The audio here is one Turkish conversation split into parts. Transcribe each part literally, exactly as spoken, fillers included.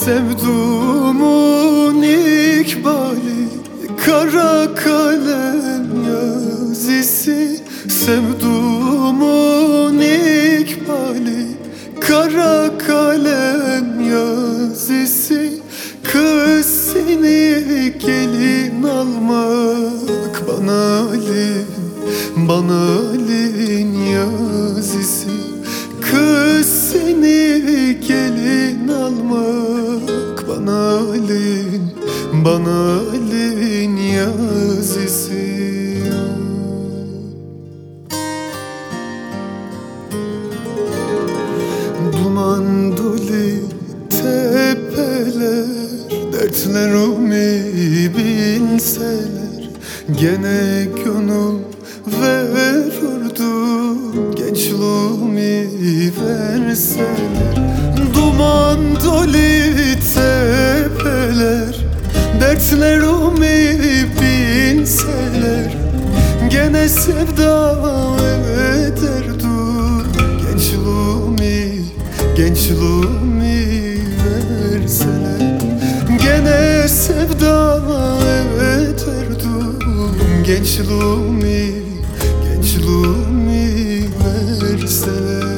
Sevduğumun ikbali, kara kalem yazısı. Sevduğumun ikbali, kara kalem yazısı. Kız seni gelin almak bana alin, bana alin yazısı. Kız seni gelin almak bana alin, bana alin yazısı. Duman dolu tepeler, dertlerimi bilseler, gene gönül verirdim, gençliğimi verseler. Duman dolu tepeler, dertlerimi bilseler, gene sevda ederdim, gençliğimi, gençliğimi verseler. Gene sevda ederdim, gençliğimi, gençliğimi verseler.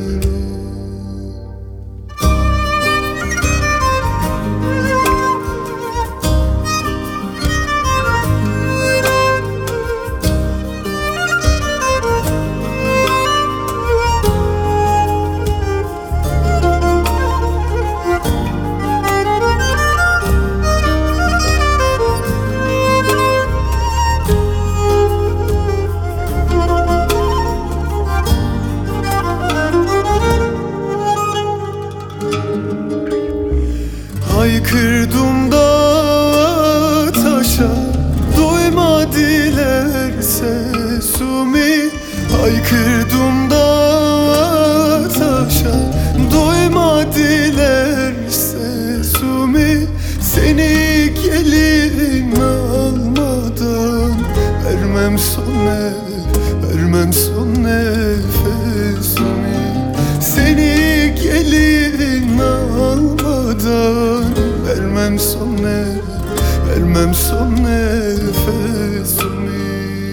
Haykırdım dağa taşa, duymadılar sesimi. Haykırdım dağa taşa, duymadılar sesimi. Seni gelin almadan vermem son nefes, vermem son nefesimi. Seni gelin almadan vermem son nefes, vermem son nefesimi.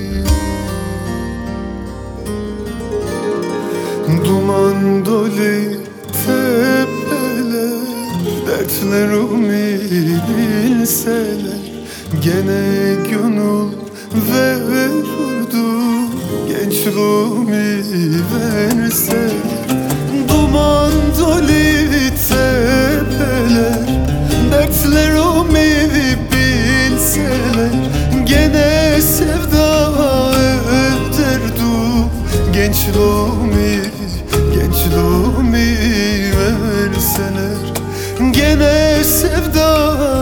Duman dolu tepeler, dertlerimi bilseler, gene gönül verirdim, gençliğimi verseler. Duman dolu tepeler, dertlerimi bilseler, gene sevda ederdim, gençliğimi, gençliğimi verseler. Gene sevda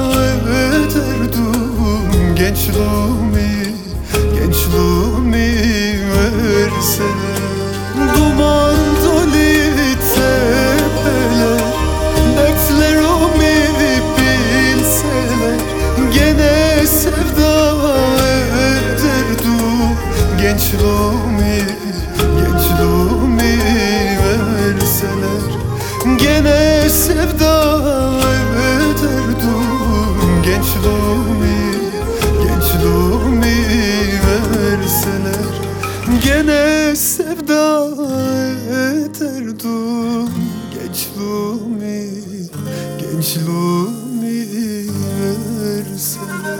ederdim, gençliğimi, gençliğimi verseler. Duman dolu tepeler, dertlerimi bilseler, gene sevda ederdim, gençliğimi, gençliğimi verseler. Gene sevda ederdim, gençliğimi, gençliğimi verseler. Gene sevda ederdim, gençliğimi, gençliğimi verseler.